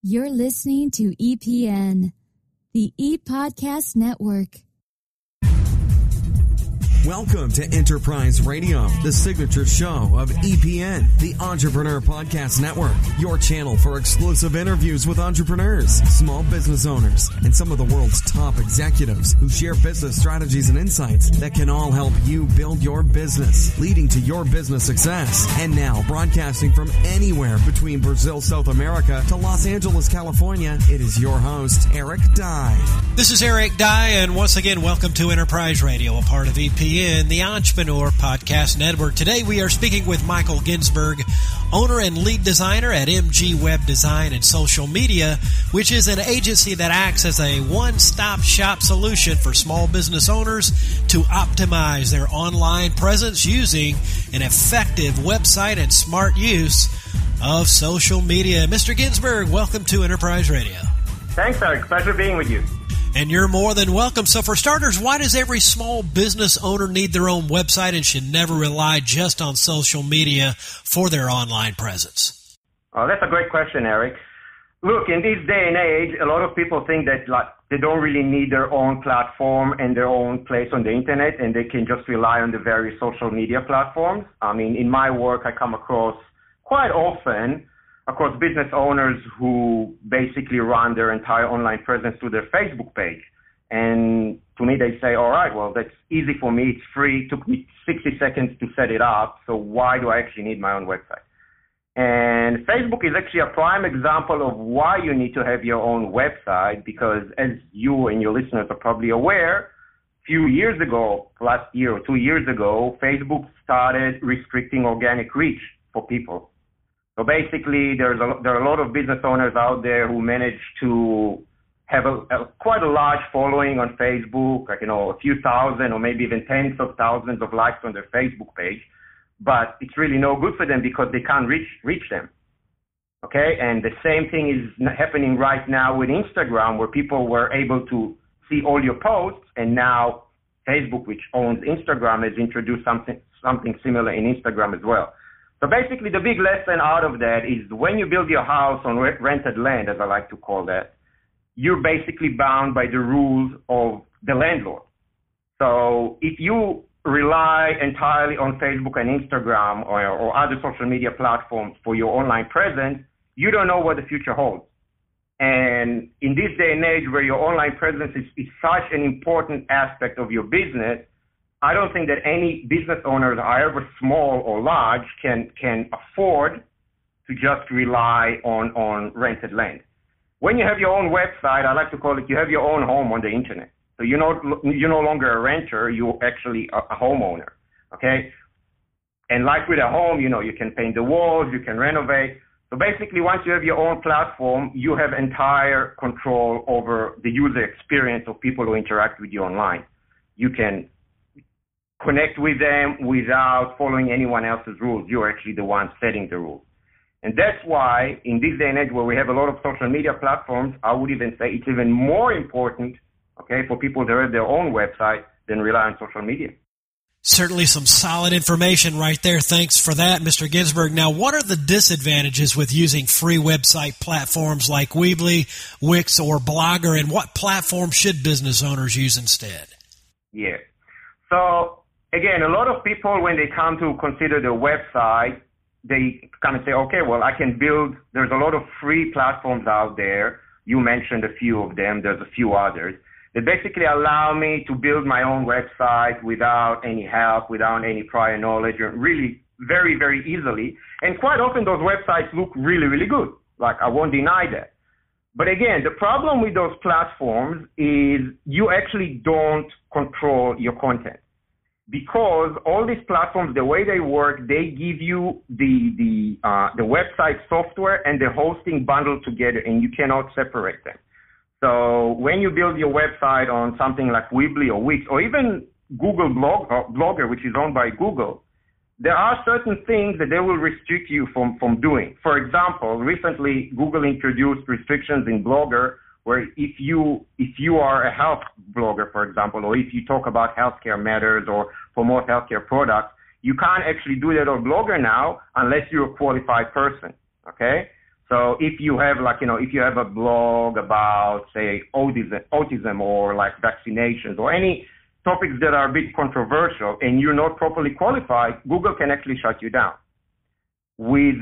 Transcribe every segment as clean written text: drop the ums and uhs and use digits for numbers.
You're listening to EPN, the ePodcast Network. Welcome to Enterprise Radio, the signature show of EPN, the Entrepreneur Podcast Network, your channel for exclusive interviews with entrepreneurs, small business owners, and some of the world's top executives who share business strategies and insights that can all help you build your business, leading to your business success. And now, broadcasting from anywhere between Brazil, South America to Los Angeles, California, it is your host, Eric Dye. This is Eric Dye, and once again, welcome to Enterprise Radio, a part of EPN. In the Entrepreneur Podcast Network. Today we are speaking with Michael Ginsberg, owner and lead designer at MG Web Design and Social Media, which is an agency that acts as a one-stop shop solution for small business owners to optimize their online presence using an effective website and smart use of social media. Mr. Ginsberg, welcome to Enterprise Radio. Thanks, Eric. Pleasure being with you. And you're more than welcome. So for starters, why does every small business owner need their own website and should never rely just on social media for their online presence? Oh, that's a great question, Eric. Look, in this day and age, a lot of people think that they don't really need their own platform and their own place on the internet, and they can just rely on the various social media platforms. I mean, in my work, I come across quite often business owners who basically run their entire online presence through their Facebook page. And to me, they say, all right, well, that's easy for me. It's free. It took me 60 seconds to set it up. So why do I actually need my own website? And Facebook is actually a prime example of why you need to have your own website, because as you and your listeners are probably aware, a few years ago, last year or 2 years ago, Facebook started restricting organic reach for people. So basically, there are a lot of business owners out there who manage to have quite a large following on Facebook, a few thousand or maybe even tens of thousands of likes on their Facebook page, but it's really no good for them because they can't reach them. Okay, and the same thing is happening right now with Instagram, where people were able to see all your posts, and now Facebook, which owns Instagram, has introduced something similar in Instagram as well. So basically, the big lesson out of that is when you build your house on rented land, as I like to call that, you're basically bound by the rules of the landlord. So if you rely entirely on Facebook and Instagram or other social media platforms for your online presence, you don't know what the future holds. And in this day and age where your online presence is such an important aspect of your business, I don't think that any business owners, however small or large, can afford to just rely on rented land. When you have your own website, I like to call it, you have your own home on the internet. So you're no longer a renter, you're actually a homeowner, okay? And like with a home, you can paint the walls, you can renovate. So basically, once you have your own platform, you have entire control over the user experience of people who interact with you online. You can connect with them without following anyone else's rules. You're actually the one setting the rules. And that's why in this day and age where we have a lot of social media platforms, I would even say it's even more important, for people to have their own website than rely on social media. Certainly some solid information right there. Thanks for that, Mr. Ginsberg. Now, what are the disadvantages with using free website platforms like Weebly, Wix, or Blogger, and what platform should business owners use instead? Yeah. So, again, a lot of people, when they come to consider their website, they kind of say, okay, well, I can build, there's a lot of free platforms out there. You mentioned a few of them. There's a few others that basically allow me to build my own website without any help, without any prior knowledge, or really very, very easily. And quite often those websites look really, really good. I won't deny that. But again, the problem with those platforms is you actually don't control your content. Because all these platforms, the way they work, they give you the website software and the hosting bundled together, and you cannot separate them. So when you build your website on something like Weebly or Wix, or even Google Blogger, which is owned by Google, there are certain things that they will restrict you from doing. For example, recently Google introduced restrictions in Blogger where if you are a health blogger, for example, or if you talk about healthcare matters or promote healthcare products, you can't actually do that on Blogger now unless you're a qualified person, okay? So if you have if you have a blog about, say, autism or like vaccinations or any topics that are a bit controversial and you're not properly qualified, Google can actually shut you down. With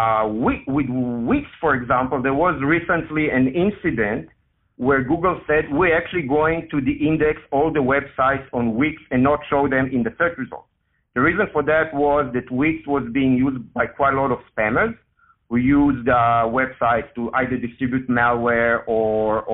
Wix, for example, there was recently an incident where Google said we're actually going to de-index all the websites on Wix and not show them in the search results. The reason for that was that Wix was being used by quite a lot of spammers who used websites to either distribute malware or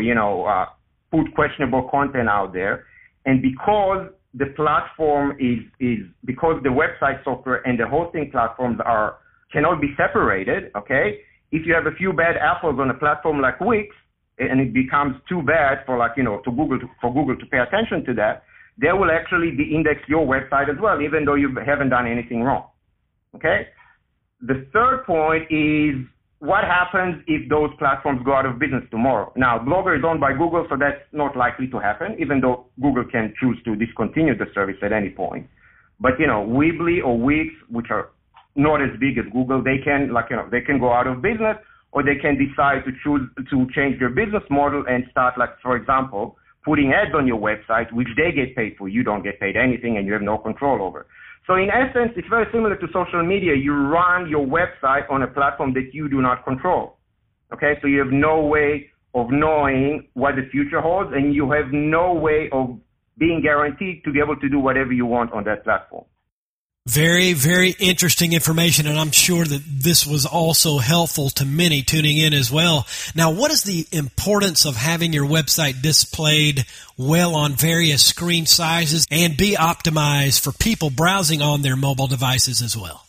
put questionable content out there. And because the platform because the website software and the hosting platforms cannot be separated, okay? If you have a few bad apples on a platform like Wix, and it becomes too bad for Google to pay attention to that, they will actually de-index your website as well, even though you haven't done anything wrong, okay? The third point is what happens if those platforms go out of business tomorrow? Now, Blogger is owned by Google, so that's not likely to happen, even though Google can choose to discontinue the service at any point. But, Weebly or Wix, which are not as big as Google, they can go out of business, or they can decide to change their business model and start, for example, putting ads on your website, which they get paid for. You don't get paid anything, and you have no control over. So in essence, it's very similar to social media. You run your website on a platform that you do not control. Okay, so you have no way of knowing what the future holds, and you have no way of being guaranteed to be able to do whatever you want on that platform. Very, very interesting information, and I'm sure that this was also helpful to many tuning in as well. Now, what is the importance of having your website displayed well on various screen sizes and be optimized for people browsing on their mobile devices as well?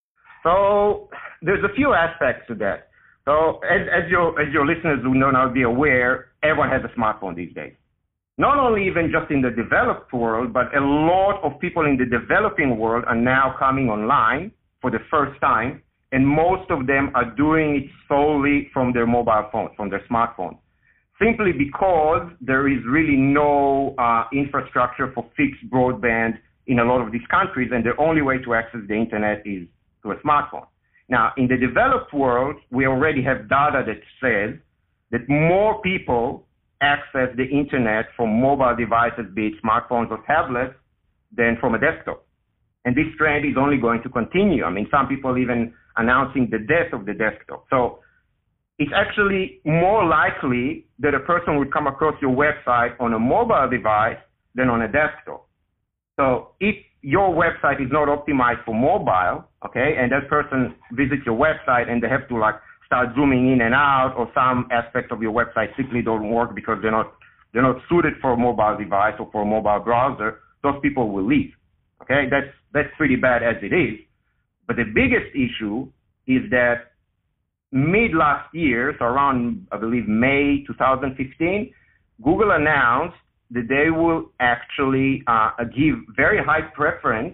So there's a few aspects to that. So as your listeners who know now be aware, everyone has a smartphone these days. Not only even just in the developed world, but a lot of people in the developing world are now coming online for the first time, and most of them are doing it solely from their mobile phones, from their smartphones, simply because there is really no infrastructure for fixed broadband in a lot of these countries, and the only way to access the internet is through a smartphone. Now, in the developed world, we already have data that says that more people access the internet from mobile devices, be it smartphones or tablets, than from a desktop. And this trend is only going to continue. I mean, some people even announcing the death of the desktop. So it's actually more likely that a person would come across your website on a mobile device than on a desktop. So if your website is not optimized for mobile, okay, and that person visits your website and they have to start zooming in and out, or some aspects of your website simply don't work because they're not suited for a mobile device or for a mobile browser, those people will leave. Okay, that's pretty bad as it is. But the biggest issue is that mid last year, so around, I believe, May 2015, Google announced that they will actually give very high preference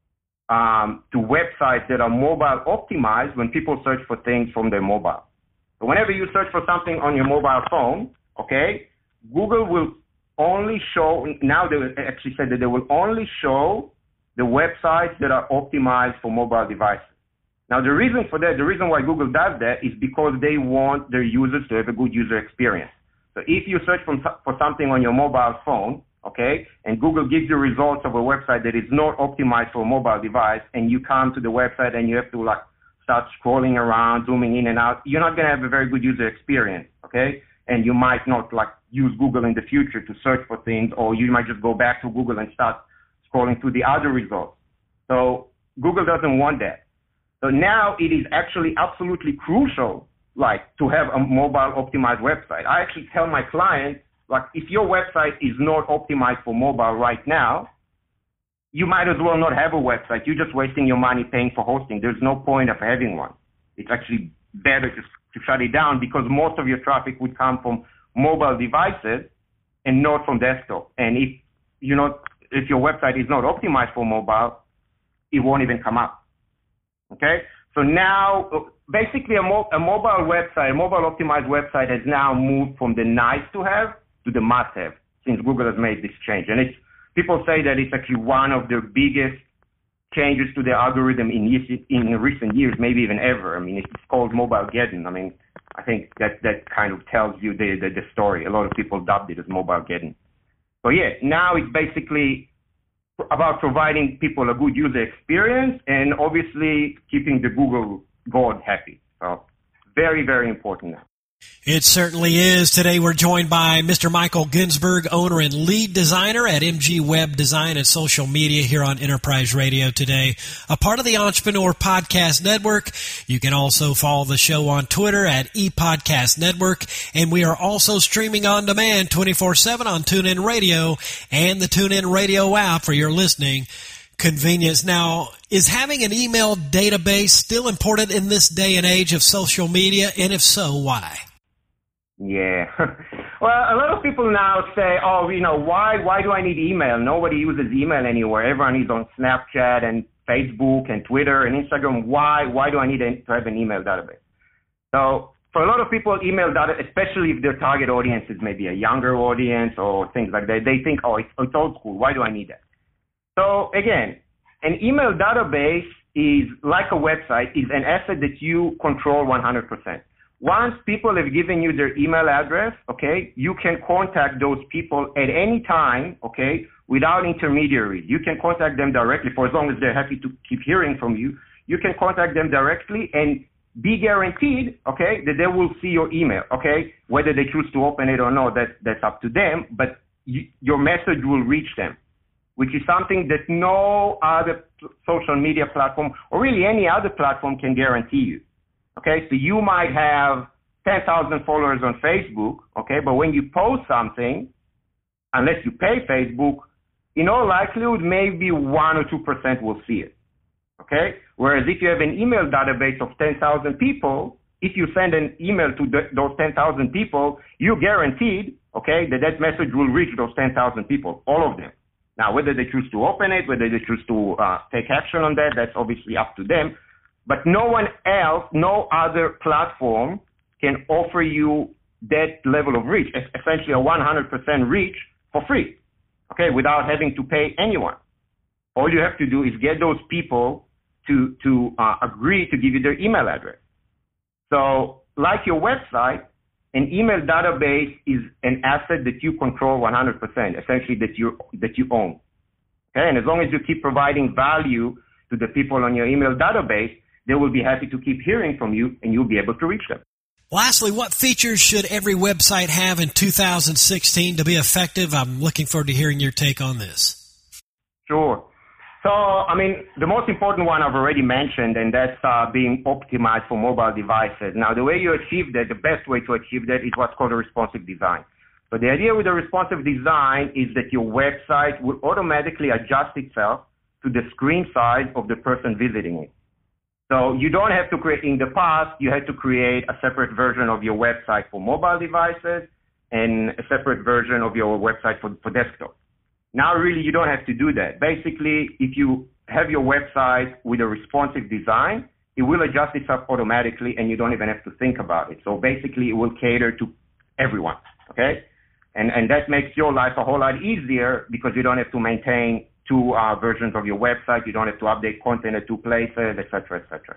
to websites that are mobile optimized when people search for things from their mobile. So whenever you search for something on your mobile phone, okay, Google will only show, now they actually said that they will only show the websites that are optimized for mobile devices. Now the reason for that, the reason why Google does that is because they want their users to have a good user experience. So if you search for something on your mobile phone, okay, and Google gives you results of a website that is not optimized for a mobile device, and you come to the website and you have to start scrolling around, zooming in and out, you're not going to have a very good user experience, okay? And you might not use Google in the future to search for things, or you might just go back to Google and start scrolling through the other results. So Google doesn't want that. So now it is actually absolutely crucial, to have a mobile optimized website. I actually tell my clients, if your website is not optimized for mobile right now, you might as well not have a website. You're just wasting your money paying for hosting. There's no point of having one. It's actually better to shut it down, because most of your traffic would come from mobile devices and not from desktop. And if your website is not optimized for mobile, it won't even come up. Okay? So now, basically a mobile website, a mobile optimized website has now moved from the nice to have to the must have since Google has made this change. And people say that it's actually one of the biggest changes to the algorithm in recent years, maybe even ever. I mean, it's called Mobilegeddon. I mean, I think that kind of tells you the story. A lot of people dubbed it as Mobilegeddon. So yeah, now it's basically about providing people a good user experience and obviously keeping the Google God happy. So very, very important now. It certainly is. Today we're joined by Mr. Michael Ginsberg, owner and lead designer at MG Web Design and Social Media here on Enterprise Radio today, a part of the Entrepreneur Podcast Network. You can also follow the show on Twitter at ePodcast Network, and we are also streaming on demand 24/7 on TuneIn Radio and the TuneIn Radio app for your listening convenience. Now, is having an email database still important in this day and age of social media, and if so, why? Yeah. Well, a lot of people now say, oh, why do I need email? Nobody uses email anywhere. Everyone is on Snapchat and Facebook and Twitter and Instagram. Why do I need to have an email database? So for a lot of people, email data, especially if their target audience is maybe a younger audience or things like that, they think, oh, it's old school. Why do I need that? So again, an email database is like a website, is an asset that you control 100%. Once people have given you their email address, okay, you can contact those people at any time, okay, without intermediaries. You can contact them directly for as long as they're happy to keep hearing from you. You can contact them directly and be guaranteed, okay, that they will see your email, okay? Whether they choose to open it or not, that's up to them, but your message will reach them, which is something that no other social media platform or really any other platform can guarantee you. Okay, so you might have 10,000 followers on Facebook, okay, but when you post something, unless you pay Facebook, in all likelihood, maybe 1 or 2% will see it, okay? Whereas if you have an email database of 10,000 people, if you send an email to those 10,000 people, you're guaranteed, okay, that message will reach those 10,000 people, all of them. Now, whether they choose to open it, whether they choose to take action on that, that's obviously up to them. But no one else, no other platform can offer you that level of reach, essentially a 100% reach for free, okay, without having to pay anyone. All you have to do is get those people to agree to give you their email address. So like your website, an email database is an asset that you control 100%, essentially that you own. Okay, and as long as you keep providing value to the people on your email database, they will be happy to keep hearing from you, and you'll be able to reach them. Lastly, what features should every website have in 2016 to be effective? I'm looking forward to hearing your take on this. Sure. So, I mean, the most important one I've already mentioned, and that's being optimized for mobile devices. Now, the way you achieve that, the best way to achieve that is what's called a responsive design. So the idea with a responsive design is that your website will automatically adjust itself to the screen size of the person visiting it. So you don't have to create, in the past, you had to create a separate version of your website for mobile devices and a separate version of your website for desktop. Now, really, you don't have to do that. Basically, if you have your website with a responsive design, it will adjust itself automatically and you don't even have to think about it. So basically, it will cater to everyone, okay? And that makes your life a whole lot easier because you don't have to maintain two versions of your website. You don't have to update content at two places, et cetera, et cetera.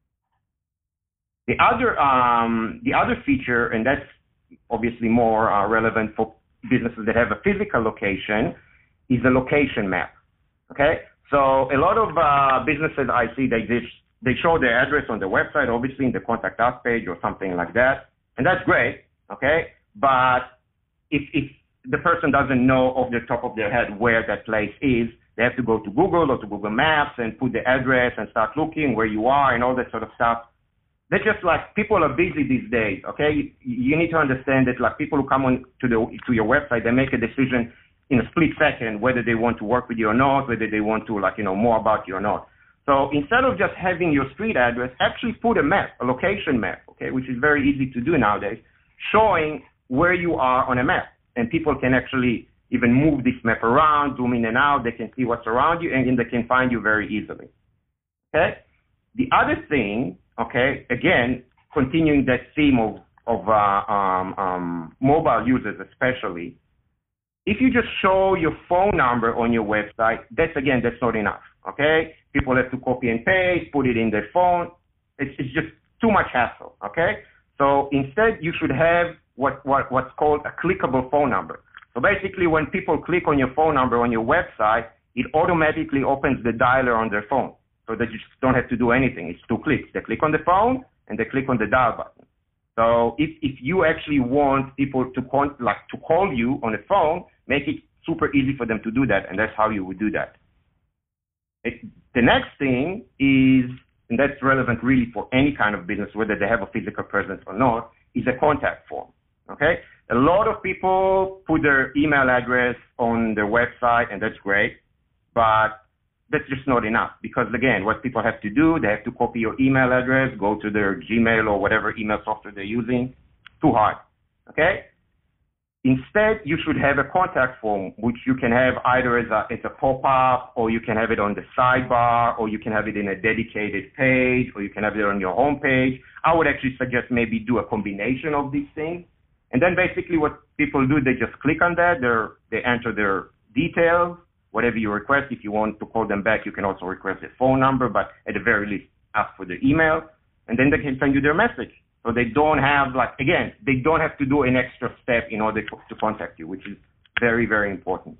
The other feature, and that's obviously more relevant for businesses that have a physical location, is the location map. Okay, so a lot of businesses I see, they show their address on their website, obviously in the contact us page or something like that, and that's great. Okay, but if the person doesn't know off the top of their head where that place is, they have to go to Google or to Google Maps and put the address and start looking where you are and all that sort of stuff. They're just like, people are busy these days, okay? You need to understand that like people who come on to your website, they make a decision in a split second whether they want to work with you or not, whether they want to more about you or not. So instead of just having your street address, actually put a map, a location map, okay, which is very easy to do nowadays, showing where you are on a map. And people can actually even move this map around, zoom in and out. They can see what's around you, and then they can find you very easily. Okay? The other thing, okay, again, continuing that theme of mobile users especially, if you just show your phone number on your website, that's not enough, okay? People have to copy and paste, put it in their phone. It's just too much hassle, okay? So instead, you should have what's called a clickable phone number. So basically, when people click on your phone number on your website, it automatically opens the dialer on their phone. So they just don't have to do anything. It's 2 clicks. They click on the phone and they click on the dial button. So if you actually want people to call you on the phone, make it super easy for them to do that, and that's how you would do that. The next thing is, and that's relevant really for any kind of business, whether they have a physical presence or not, is a contact form, okay? A lot of people put their email address on their website, and that's great, but that's just not enough because, again, what people have to do, they have to copy your email address, go to their Gmail or whatever email software they're using. Too hard, okay? Instead, you should have a contact form, which you can have either as a pop-up, or you can have it on the sidebar, or you can have it in a dedicated page, or you can have it on your home page. I would actually suggest maybe do a combination of these things. And then basically what people do, they just click on that, they enter their details, whatever you request. If you want to call them back, you can also request a phone number, but at the very least, ask for their email, and then they can send you their message. So they don't have, they don't have to do an extra step in order to contact you, which is very, very important.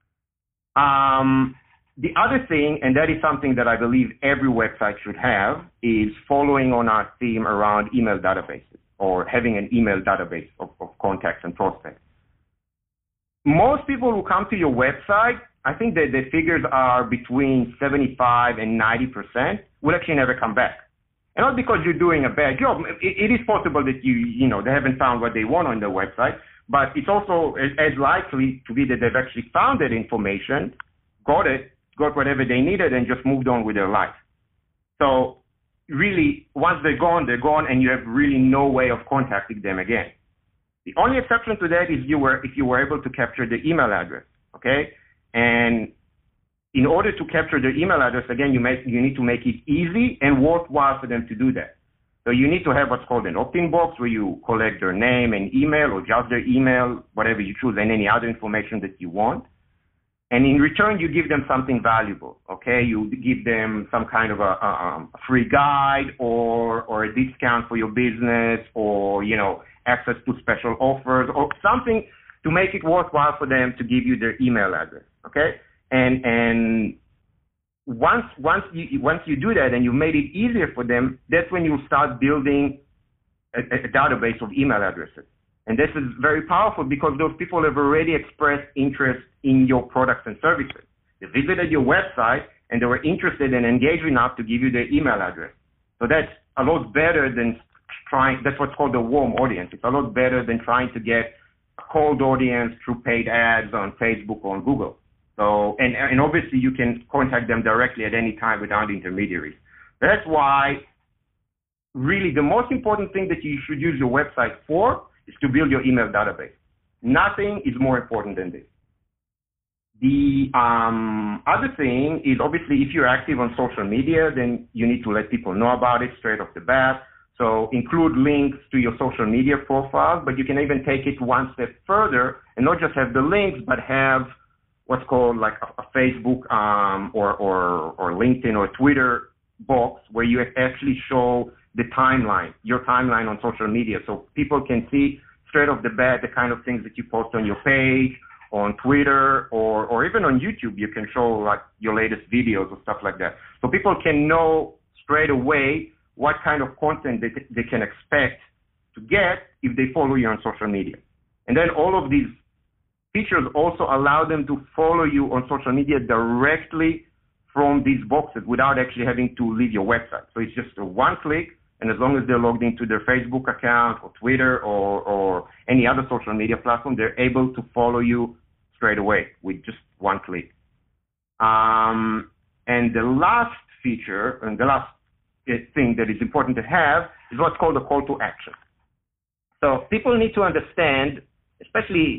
The other thing, and that is something that I believe every website should have, is following on our theme around email databases, or having an email database of contacts and prospects. Most people who come to your website, I think that the figures are between 75 and 90% will actually never come back. And not because you're doing a bad job. It is possible that they haven't found what they want on their website, but it's also as likely to be that they've actually found that information, got whatever they needed, and just moved on with their life. So really, once they're gone, and you have really no way of contacting them again. The only exception to that is if you were able to capture the email address, okay? And in order to capture their email address, again, you need to make it easy and worthwhile for them to do that. So you need to have what's called an opt-in box where you collect their name and email, or just their email, whatever you choose, and any other information that you want. And in return, you give them something valuable, okay? You give them some kind of a free guide or a discount for your business, or, access to special offers, or something to make it worthwhile for them to give you their email address, okay? And once you do that and you made it easier for them, that's when you start building a database of email addresses. And this is very powerful because those people have already expressed interest in your products and services. They visited your website and they were interested and engaged enough to give you their email address. So that's a lot better than that's what's called a warm audience. It's a lot better than trying to get a cold audience through paid ads on Facebook or on Google. So, and obviously you can contact them directly at any time without intermediaries. That's why really the most important thing that you should use your website for is to build your email database. Nothing is more important than this. The other thing is, obviously, if you're active on social media, then you need to let people know about it straight off the bat. So include links to your social media profiles, but you can even take it one step further and not just have the links, but have what's called like a Facebook or LinkedIn or Twitter box where you actually show the timeline, your timeline on social media, so people can see straight off the bat the kind of things that you post on your page, on Twitter, or even on YouTube. You can show like your latest videos or stuff like that. So people can know straight away what kind of content they can expect to get if they follow you on social media. And then all of these features also allow them to follow you on social media directly from these boxes without actually having to leave your website. So it's just a one click, and as long as they're logged into their Facebook account or Twitter or any other social media platform, they're able to follow you straight away with just one click. And the last feature and the last thing that is important to have is what's called a call to action. So people need to understand, especially,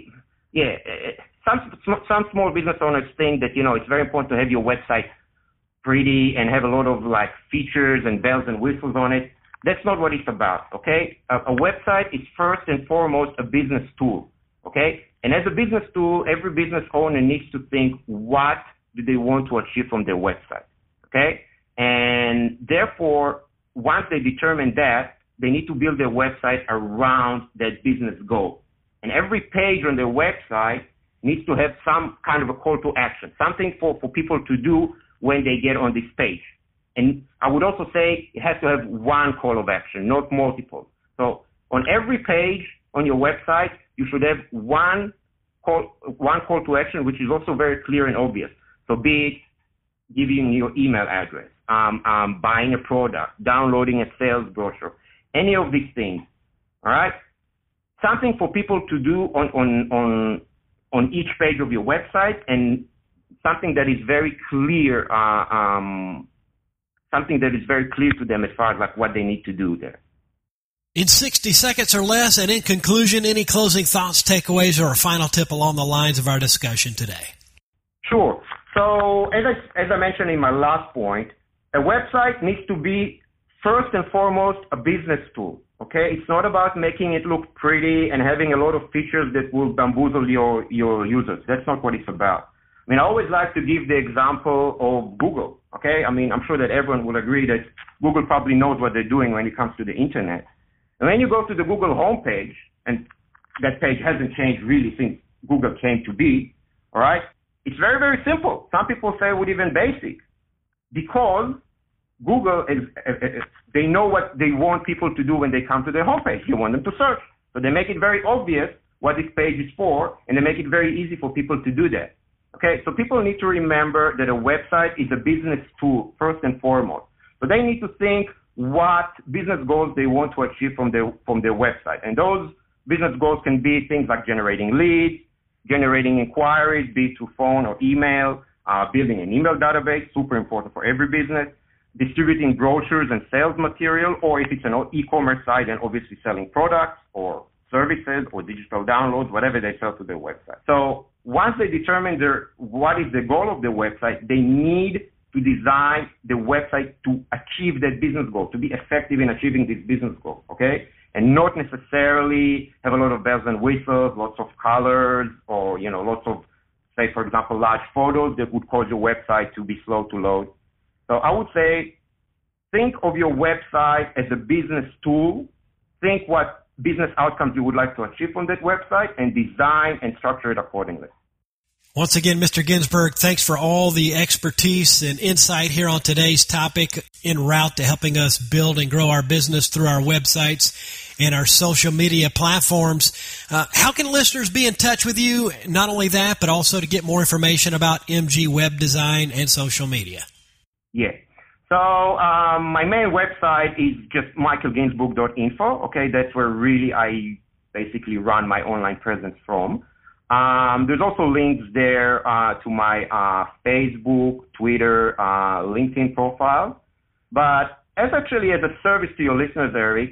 some small business owners think that, it's very important to have your website pretty and have a lot of like features and bells and whistles on it. That's not what it's about, okay? A website is first and foremost a business tool, okay? And as a business tool, every business owner needs to think, what do they want to achieve from their website, okay? And therefore, once they determine that, they need to build their website around that business goal. And every page on their website needs to have some kind of a call to action, something for people to do when they get on this page. And I would also say it has to have one call of action, not multiple. So on every page on your website, you should have one call to action, which is also very clear and obvious. So be it giving your email address, buying a product, downloading a sales brochure, any of these things, all right? Something for people to do on each page of your website, and something that is very clear, something that is very clear to them as far as like what they need to do there. In 60 seconds or less, and in conclusion, any closing thoughts, takeaways, or a final tip along the lines of our discussion today? Sure. So as I mentioned in my last point, a website needs to be first and foremost a business tool. Okay, it's not about making it look pretty and having a lot of features that will bamboozle your users. That's not what it's about. I mean, I always like to give the example of Google. Okay, I mean, I'm sure that everyone will agree that Google probably knows what they're doing when it comes to the internet. And when you go to the Google homepage, and that page hasn't changed really since Google came to be, all right, it's very, very simple. Some people say it would even basic, because Google they know what they want people to do when they come to their homepage. They want them to search. So they make it very obvious what this page is for, and they make it very easy for people to do that. Okay, so people need to remember that a website is a business tool, first and foremost. So they need to think what business goals they want to achieve from their website. And those business goals can be things like generating leads, generating inquiries, be it through phone or email, building an email database, super important for every business, distributing brochures and sales material, or if it's an e-commerce site, then obviously selling products or services or digital downloads, whatever they sell to their website. So once they determine what is the goal of the website, they need to design the website to achieve that business goal, to be effective in achieving this business goal, okay? And not necessarily have a lot of bells and whistles, lots of colors, or, lots of, say, for example, large photos that would cause your website to be slow to load. So I would say, think of your website as a business tool. Think what business outcomes you would like to achieve on that website, and design and structure it accordingly. Once again, Mr. Ginsberg, thanks for all the expertise and insight here on today's topic en route to helping us build and grow our business through our websites and our social media platforms. How can listeners be in touch with you? Not only that, but also to get more information about MG Web Design and social media. Yeah. So my main website is just michaelginsburg.info. Okay, that's where really I basically run my online presence from. There's also links there to my Facebook, Twitter, LinkedIn profile. But as a service to your listeners, Eric,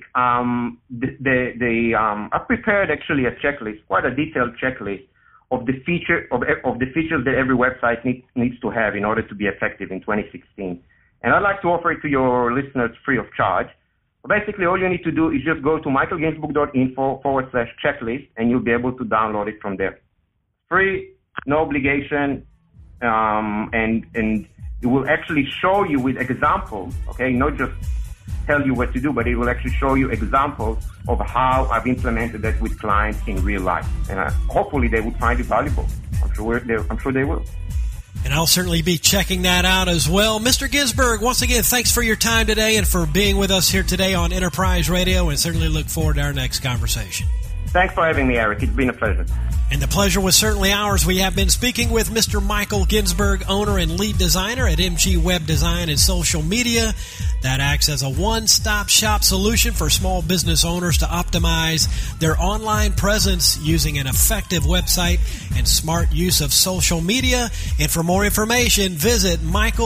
I've prepared actually a checklist, quite a detailed checklist of the features that every website needs to have in order to be effective in 2016. And I'd like to offer it to your listeners free of charge. Basically, all you need to do is just go to michaelginsburg.info/checklist, and you'll be able to download it from there. Free, no obligation, and it will actually show you with examples, okay, not just tell you what to do, but it will actually show you examples of how I've implemented that with clients in real life. And hopefully they would find it valuable. I'm sure they will. And I'll certainly be checking that out as well. Mr. Ginsberg, once again, thanks for your time today and for being with us here today on Enterprise Radio, and certainly look forward to our next conversation. Thanks for having me, Eric. It's been a pleasure. And the pleasure was certainly ours. We have been speaking with Mr. Michael Ginsberg, owner and lead designer at MG Web Design and Social Media. That acts as a one-stop shop solution for small business owners to optimize their online presence using an effective website and smart use of social media. And for more information, visit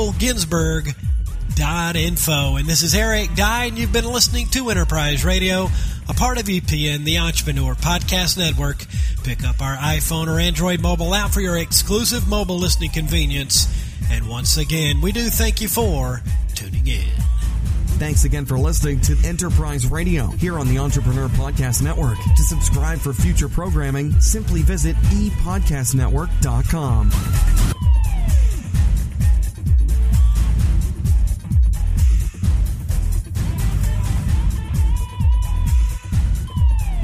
michaelginsburg.info. And this is Eric Dye, and you've been listening to Enterprise Radio, a part of EPN, the Entrepreneur Podcast Network. Pick up our iPhone or Android mobile app for your exclusive mobile listening convenience. And once again, we do thank you for tuning in. Thanks again for listening to Enterprise Radio here on the Entrepreneur Podcast Network. To subscribe for future programming, simply visit epodcastnetwork.com.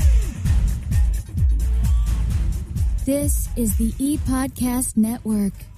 This is the ePodcast Network.